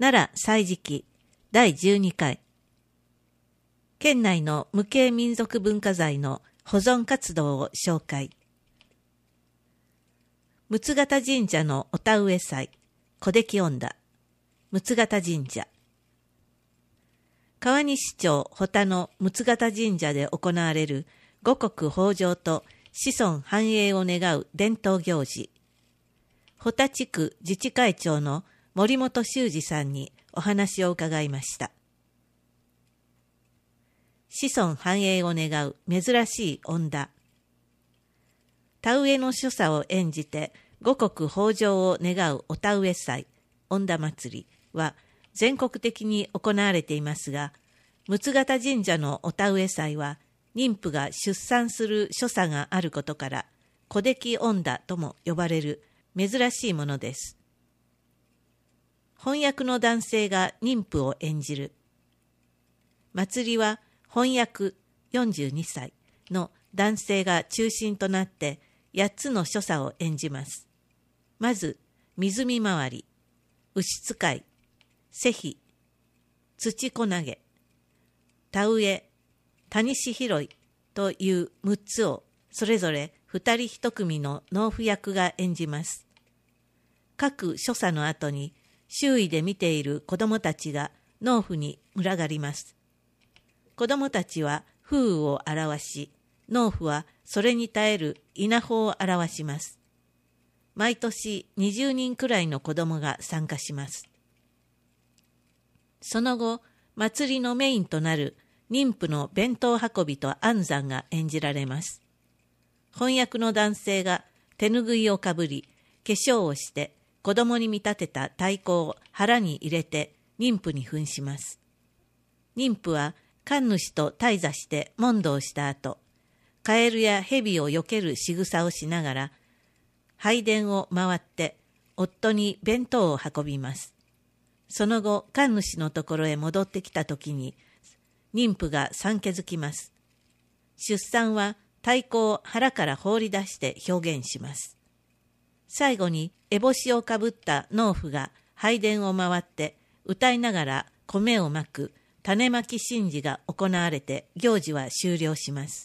奈良歳時記第12回。県内の無形民族文化財の保存活動を紹介。六形神社のお田植え祭、小出来恩田、六形神社。川西町保田の六形神社で行われる五穀豊穣と子孫繁栄を願う伝統行事。保田地区自治会長の森本修二さんにお話を伺いました。子孫繁栄を願う珍しい恩田。田植えの所作を演じて五穀豊穣を願うお田植え祭、恩田祭りは全国的に行われていますが、六形神社のお田植え祭は妊婦が出産する所作があることから、小出来恩田とも呼ばれる珍しいものです。翻訳の男性が妊婦を演じる。祭りは翻訳42歳の男性が中心となって8つの所作を演じます。まず、水見回り、牛使い、施肥、土粉投げ、田植え、谷氏拾いという6つをそれぞれ2人1組の農夫役が演じます。各所作の後に周囲で見ている子どもたちが農夫に群がります。子どもたちは風雨を表し、農夫はそれに耐える稲穂を表します。毎年20人くらいの子どもが参加します。その後、祭りのメインとなる妊婦の弁当運びと安産が演じられます。翻訳の男性が手ぬぐいをかぶり、化粧をして子供に見立てた太鼓を腹に入れて妊婦に扮します。妊婦は神主と対座して問答した後、カエルや蛇を避ける仕草をしながら、拝殿を回って夫に弁当を運びます。その後、神主のところへ戻ってきたときに、妊婦が産気づきます。出産は太鼓を腹から放り出して表現します。最後に烏帽子をかぶった農夫が拝殿を回って歌いながら米をまく種まき神事が行われて行事は終了します。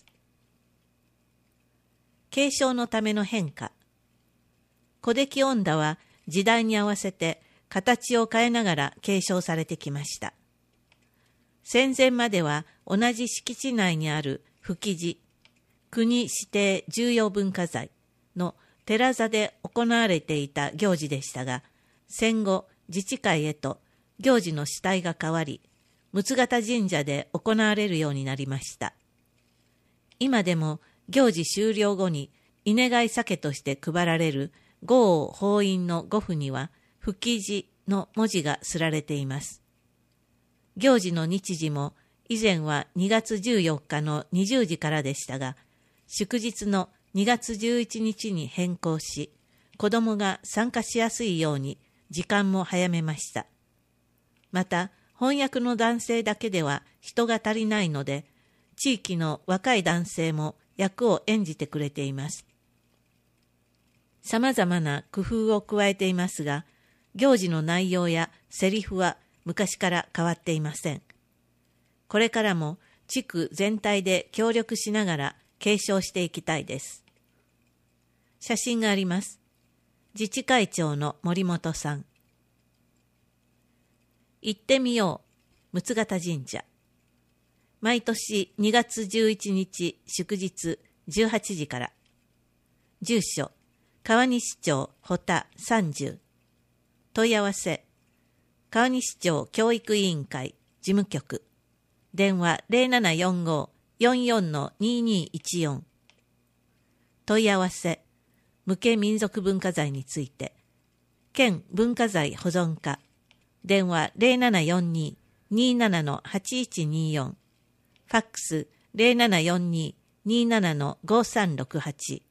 継承のための変化。小出来恩田は時代に合わせて形を変えながら継承されてきました。戦前までは同じ敷地内にある福寺、国指定重要文化財の寺座で行われていた行事でしたが、戦後自治会へと行事の主体が変わり、六形神社で行われるようになりました。今でも行事終了後に稲貝酒として配られる御王法印の御符には福寺の文字が刷られています。行事の日時も以前は2月14日の20時からでしたが、祝日の2月11日に変更し、子どもが参加しやすいように時間も早めました。また、翻訳の男性だけでは人が足りないので、地域の若い男性も役を演じてくれています。さまざまな工夫を加えていますが、行事の内容やセリフは昔から変わっていません。これからも地区全体で協力しながら継承していきたいです。写真があります。自治会長の森本さん。行ってみよう、六形神社。毎年2月11日祝日18時から。住所、川西町保田30。問い合わせ、川西町教育委員会事務局。電話 0745-44-2214。問い合わせ、無形民族文化財について。県文化財保存課。電話 0742-27-8124。ファックス 0742-27-5368。